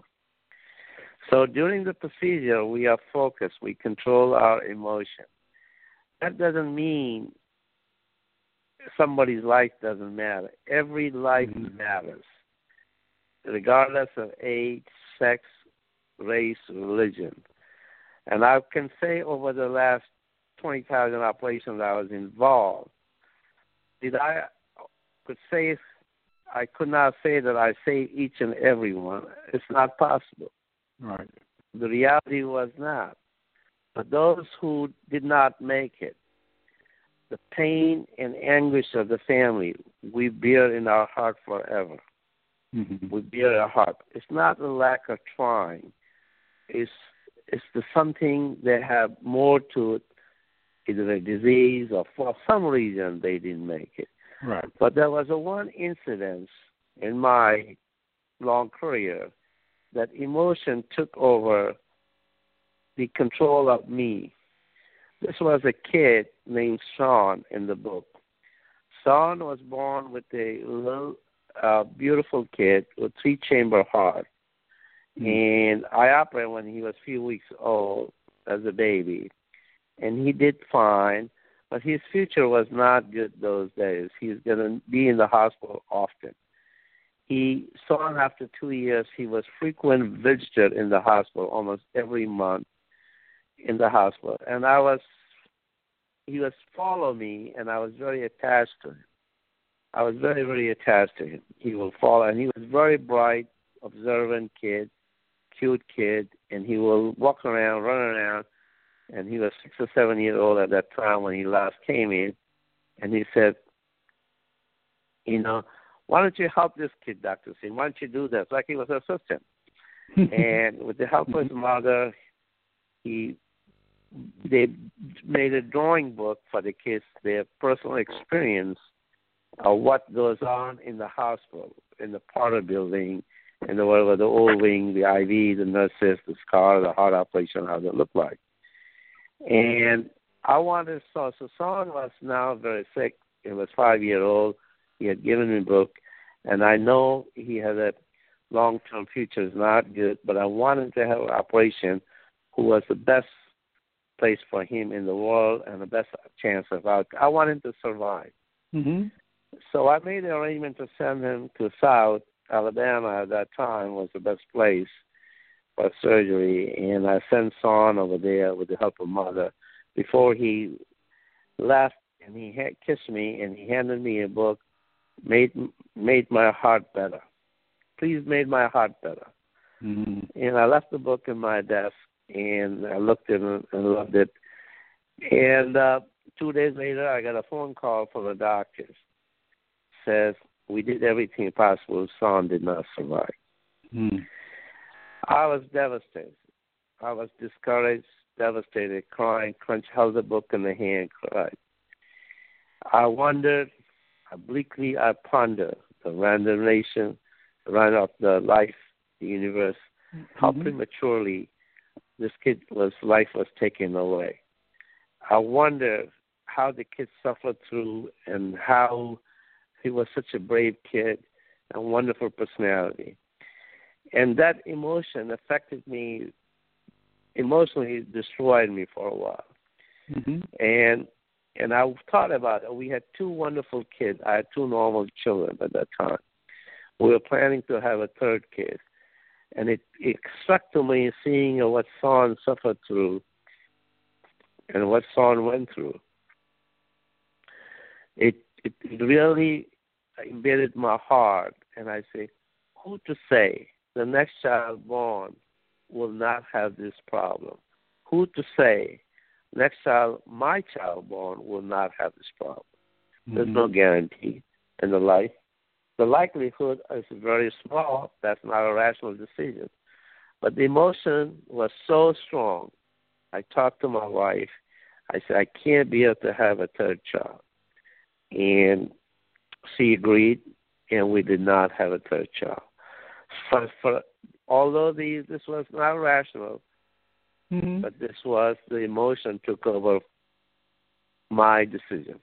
So during the procedure, we are focused. We control our emotion. That doesn't mean somebody's life doesn't matter. Every life mm-hmm. matters, regardless of age, sex, race, religion. And I can say over the last twenty thousand operations I was involved, did I could say I could not say that I saved each and every one. It's not possible. Right. The reality was not. But those who did not make it, the pain and anguish of the family, we bear in our heart forever. Mm-hmm. We bear in our heart. It's not the lack of trying. It's it's the something that have more to it, either a disease or for some reason they didn't make it. Right. But there was a one incident in my long career that emotion took over the control of me. This was a kid named Sean in the book. Sean was born with a little uh, beautiful kid with three-chamber heart. Mm-hmm. And I operated when he was a few weeks old as a baby. And he did fine, but his future was not good those days. He was going to be in the hospital often. He saw after two years he was frequent visitor in the hospital almost every month in the hospital. And I was, he was follow me, and I was very attached to him. I was very, very attached to him. He will follow, and he was very bright, observant kid, cute kid, and he will walk around, run around. And he was six or seven years old at that time when he last came in. And he said, you know, why don't you help this kid, Doctor Singh? Why don't you do this? Like he was an assistant. And with the help of his mother, he they made a drawing book for the kids, their personal experience of what goes on in the hospital, in the Potter building, in the whatever the old wing, the I V, the nurses, the scar, the heart operation, how they look like. And I wanted to saw so Son was now very sick. He was five years old. He had given me a book, and I know he had a long-term future is not good, but I wanted to have an operation who was the best place for him in the world and the best chance of outcome. I wanted him to survive. Mm-hmm. So I made the arrangement to send him to South Alabama at that time was the best place for surgery, and I sent Son over there with the help of Mother. Before he left, and he had kissed me, and he handed me a book, made made my heart better. Please made my heart better. Mm-hmm. And I left the book in my desk, and I looked at it and loved it. And uh, two days later, I got a phone call from the doctors. Says, we did everything possible. Son did not survive. Mm-hmm. I was devastated. I was discouraged, devastated, crying, clenched, held the book in the hand, cried. I wondered, obliquely I pondered the randomness, the run of the life, the universe, mm-hmm. how prematurely this kid was life was taken away. I wonder how the kid suffered through and how he was such a brave kid and wonderful personality. And that emotion affected me, emotionally destroyed me for a while. Mm-hmm. And and I thought about it. We had two wonderful kids. I had two normal children at that time. We were planning to have a third kid. And it, it struck to me seeing what Son suffered through and what Son went through. It, it it really invaded my heart, and I say, who to say the next child born will not have this problem? Who to say next child, my child born, will not have this problem? Mm-hmm. There's no guarantee in the life. The likelihood is very small. That's not a rational decision. But the emotion was so strong. I talked to my wife. I said, I can't be able to have a third child. And she agreed, and we did not have a third child. For, for, although the, this was not rational, mm-hmm. but this was the emotion took over my decision.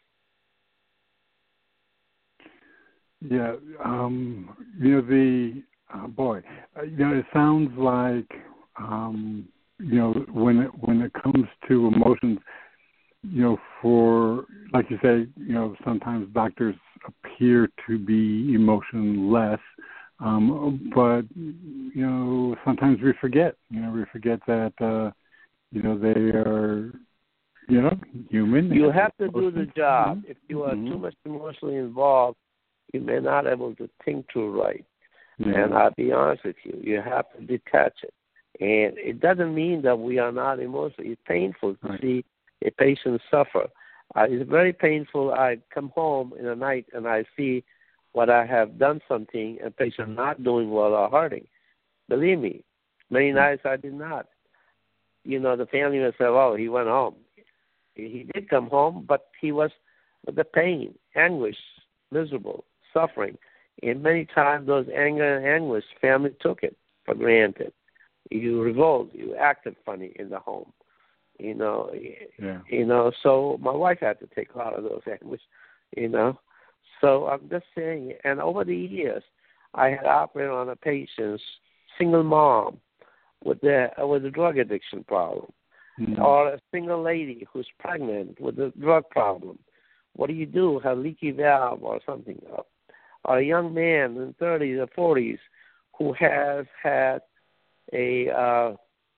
Yeah, um, you know, the, uh, boy, uh, you know, it sounds like, um, you know, when it, when it comes to emotions, you know, for, like you say, you know, sometimes doctors appear to be emotionless, um, but, you know, sometimes we forget, you know, we forget that, uh, you know, they are, you know, human. You have to do the job. If you are mm-hmm. too much emotionally involved, you may not be able to think through right. Yeah. And I'll be honest with you, you have to detach it. And it doesn't mean that we are not emotional. It's painful to right. see a patient suffer. Uh, it's very painful. I come home in the night and I see what I have done something and patient not doing well or hurting. Believe me, many mm-hmm. nights I did not. You know, the family would say, oh, he went home. He did come home, but he was with the pain, anguish, miserable, suffering. And many times those anger and anguish, family took it for granted. You revolt, you acted funny in the home. You know, yeah. you know, so my wife had to take a lot of those anguish, you know. So I'm just saying, and over the years, I had operated on a patient's single mom with the with a drug addiction problem, mm-hmm. or a single lady who's pregnant with a drug problem. What do you do? Have leaky valve or something? Or a young man in thirties or forties who has had a uh,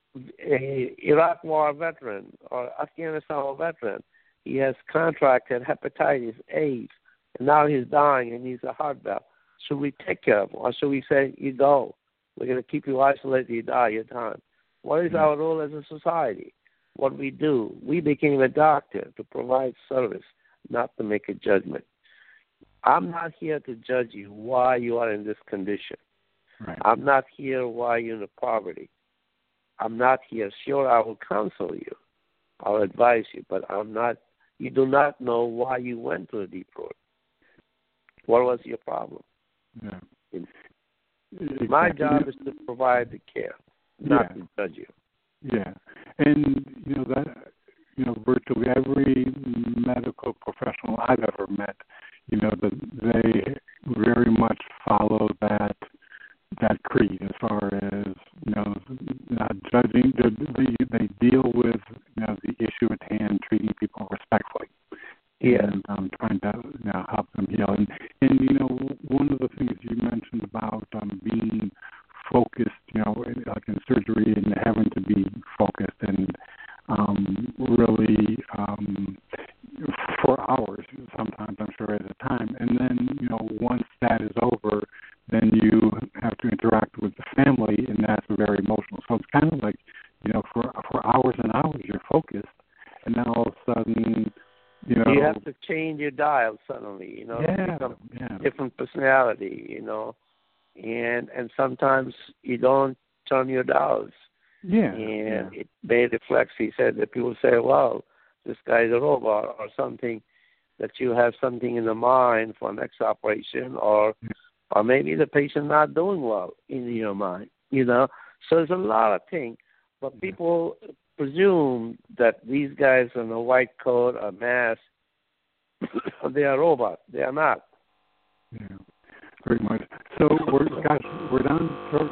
a Iraq War veteran or Afghanistan veteran. He has contracted hepatitis, AIDS, and now he's dying and needs a heart valve. Should we take care of him, or should we say, you go? We're going to keep you isolated, you die your time. What is our role as a society? What we do? We became a doctor to provide service, not to make a judgment. I'm not here to judge you why you are in this condition. Right. I'm not here why you're in poverty. I'm not here. Sure, I will counsel you. I'll advise you, but I'm not. You do not know why you went to a deep road. What was your problem? Yeah. Exactly. My job is to provide the care, not yeah. to judge you. Yeah, and you know that you know virtually every medical professional I've ever met, you know, that they very much follow that that creed as far as you know not judging. They they deal with you know the issue at hand, treating people respectfully. Yeah. And um, trying to you know, help them heal. And, and, you know, one of the things you mentioned about um, being focused, you know, in, like in surgery and having to be focused and um, really um, for hours sometimes, I'm sure, at a time. And then, you know, once that is over, then you have to interact with the family, and that's very emotional. So it's kind of like, you know, for for hours and hours you're focused, and then all of a sudden, You know, you have to change your dial suddenly, you know, yeah, become yeah. different personality, you know, and and sometimes you don't turn your dials. Yeah. And yeah. it may reflect, he said, that people say, well, this guy's a robot or something, that you have something in the mind for next operation, or yeah. or maybe the patient not doing well in your mind, you know. So there's a lot of things. But people presume that these guys in a white coat or mask, they are robots. They are not. Yeah, very much. So we're gosh, we're down to.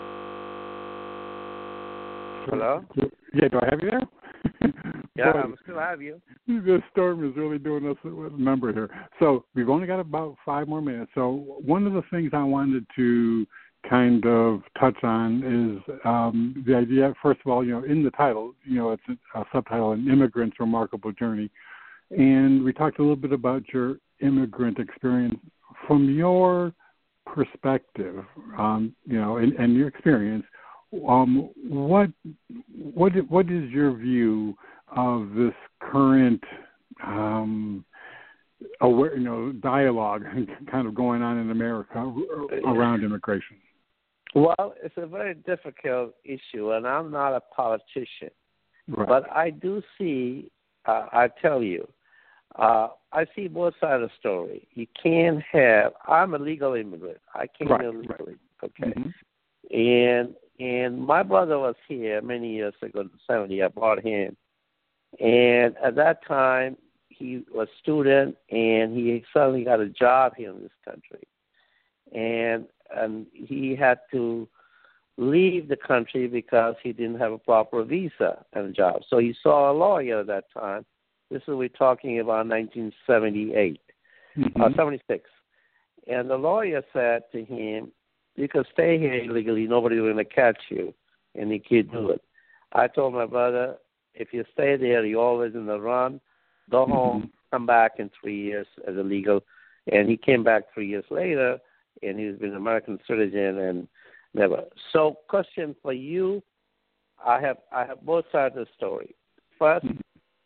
Hello? Yeah, do I have you there? Yeah, Boy, I'm still have you. this storm is really doing us a number here. So we've only got about five more minutes. So one of the things I wanted to kind of touch on is um, the idea, first of all, you know, in the title, you know, it's a, a subtitle, An Immigrant's Remarkable Journey. And we talked a little bit about your immigrant experience. From your perspective, um, you know, and, and your experience, um, what what what is your view of this current um, aware, you know, dialogue kind of going on in America around immigration? Well, it's a very difficult issue, and I'm not a politician. Right. But I do see, uh, I tell you, uh, I see both sides of the story. You can't have, I'm a legal immigrant. I came right, illegally, right. okay? Mm-hmm. And and my brother was here many years ago, in the seventies. I brought him. And at that time, he was a student, and he suddenly got a job here in this country. And and he had to leave the country because he didn't have a proper visa and a job. So he saw a lawyer at that time. This is, we're talking about nineteen seventy-eight, mm-hmm. uh, seventy-six. And the lawyer said to him, you can stay here illegally, nobody's going to catch you, and you can't do it. I told my brother, if you stay there, you're always in the run. Go mm-hmm. home, come back in three years as a legal. And he came back three years later, and he's been an American citizen and never. So, question for you, I have I have both sides of the story. First, mm-hmm.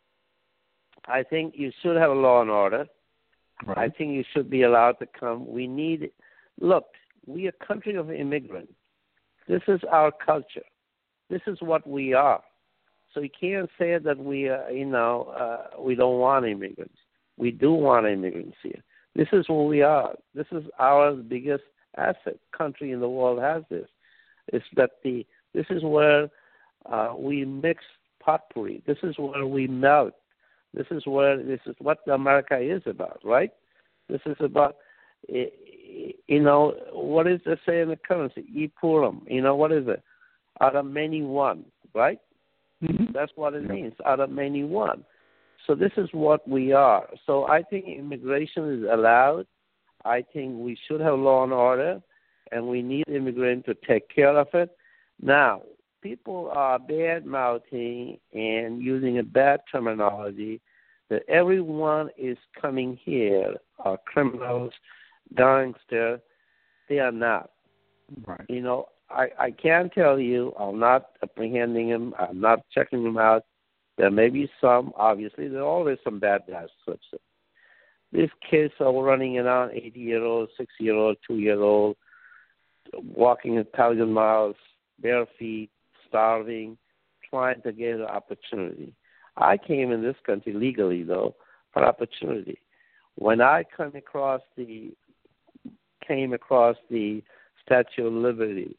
I think you should have a law and order. Right. I think you should be allowed to come. We need, look, we are a country of immigrants. This is our culture. This is what we are. So you can't say that we, uh, you know, uh, we don't want immigrants. We do want immigrants here. This is who we are. This is our biggest asset. Country in the world has this. It's that the this is where uh, we mix potpourri. This is where we melt. This is where this is what America is about, right? This is about, you know, what is the say in the currency? E purum. You know, what is it? Out of many one, right? Mm-hmm. That's what it yeah. means. Out of many one. So this is what we are. So I think immigration is allowed. I think we should have law and order, and we need immigrants to take care of it. Now, people are bad-mouthing and using a bad terminology that everyone is coming here are criminals, gangsters. They are not. Right. You know, I, I can tell you I'm not apprehending them. I'm not checking them out. There may be some, obviously. There are always some bad guys. These kids are running around, eighty-year-old, six-year-old, two-year-old, walking a thousand miles, bare feet, starving, trying to get an opportunity. I came in this country legally, though, for opportunity. When I come across the, came across the Statue of Liberty,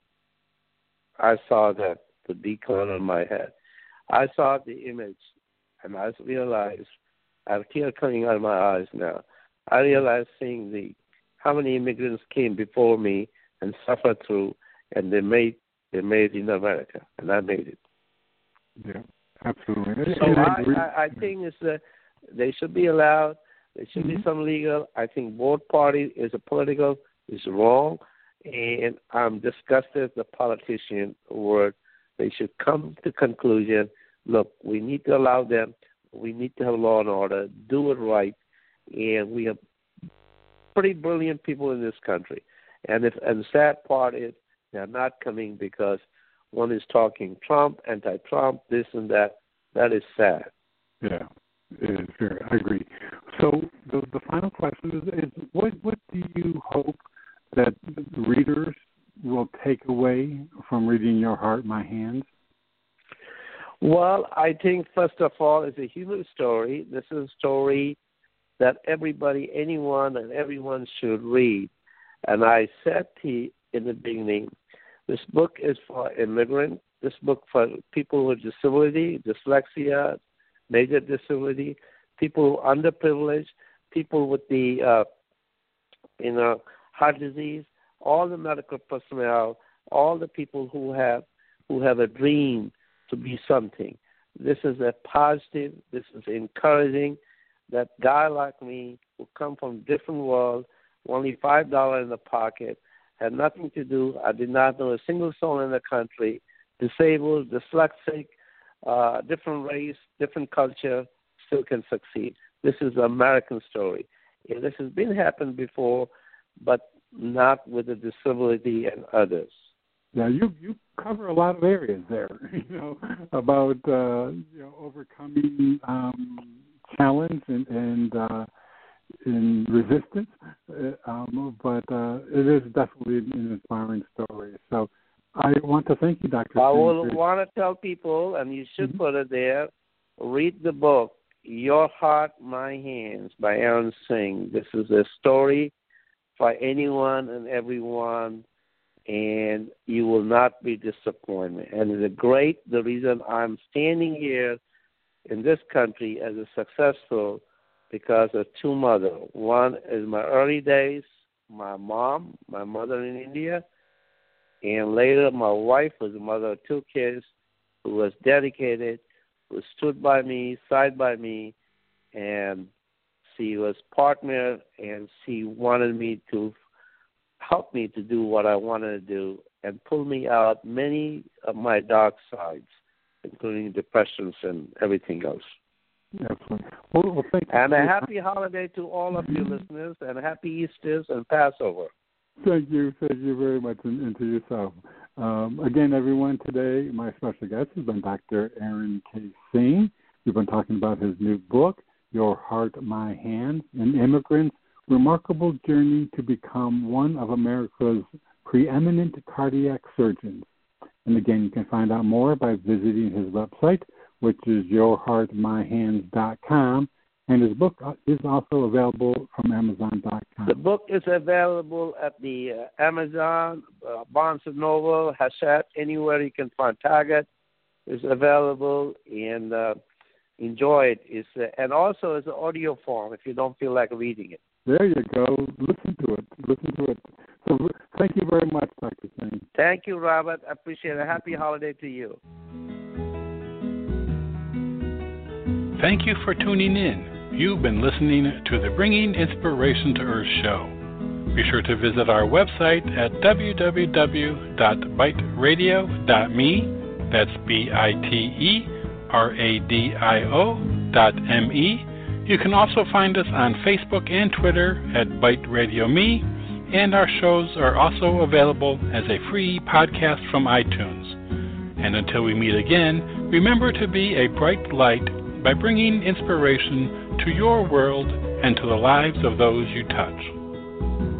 I saw that, the beacon on my head. I saw the image, and I realized, I have tears coming out of my eyes now. I realized seeing the how many immigrants came before me and suffered through, and they made they made it in America, and I made it. Yeah, absolutely. So I, I, I think it's uh, they should be allowed. There should mm-hmm. be some legal. I think both parties is a political is wrong, and I'm disgusted the politician word. They should come to conclusion. Look, we need to allow them. We need to have law and order. Do it right, and we have pretty brilliant people in this country. And if and the sad part is they're not coming because one is talking Trump, anti-Trump, this and that. That is sad. Yeah, it is very. I agree. So the the final question is, is what what do you hope that readers will take away from reading Your Heart, My Hands? Well, I think, first of all, it's a human story. This is a story that everybody, anyone and everyone should read. And I said to you in the beginning, this book is for immigrants, this book for people with disability, dyslexia, major disability, people underprivileged, people with the, uh, you know, heart disease, all the medical personnel, all the people who have who have a dream to be something. This is a positive, this is encouraging that guy like me who come from a different world, only five dollars in the pocket, had nothing to do. I did not know a single soul in the country, disabled, dyslexic, uh, different race, different culture, still can succeed. This is the American story. And this has been happened before, but not with the disability and others. Yeah, you you cover a lot of areas there, you know, about uh, you know overcoming um, challenge and and, uh, and resistance, uh, um, but uh, it is definitely an inspiring story. So I want to thank you, Doctor I Singh, will for... want to tell people, and you should mm-hmm. put it there, read the book, Your Heart, My Hands by Aaron Singh. This is a story for anyone and everyone, and you will not be disappointed. And it's a great, the reason I'm standing here in this country as a successful, because of two mothers. One is my early days, my mom, my mother in India, and later my wife was the mother of two kids who was dedicated, who stood by me, side by me, and she was partner, and she wanted me to help me to do what I wanted to do and pull me out many of my dark sides, including depressions and everything else. Absolutely. Well, well, thank you. And a happy holiday to all of you listeners, and happy Easters and Passover. Thank you. Thank you very much, and, and to yourself. Um, again, everyone, today my special guest has been Doctor Aaron K. Singh. We've been talking about his new book, Your Heart, My Hands, An Immigrant's Remarkable Journey to Become One of America's Preeminent Cardiac Surgeons. And again, you can find out more by visiting his website, which is your heart my hands dot com. And his book is also available from amazon dot com. The book is available at the uh, Amazon, uh, Barnes and Noble, Hachette, anywhere you can find Target is available, and uh, enjoy it. It's, uh, and also it's an audio form if you don't feel like reading it. There you go. Listen to it. Listen to it. So thank you very much, Doctor Singh. Thank you, Robert. I appreciate it. Happy holiday to you. Thank you for tuning in. You've been listening to the Bringing Inspiration to Earth show. Be sure to visit our website at w w w dot bite radio dot m e. That's B I T E R A D I O dot M E. You can also find us on Facebook and Twitter at Bite Radio Me, and our shows are also available as a free podcast from iTunes. And until we meet again, remember to be a bright light by bringing inspiration to your world and to the lives of those you touch.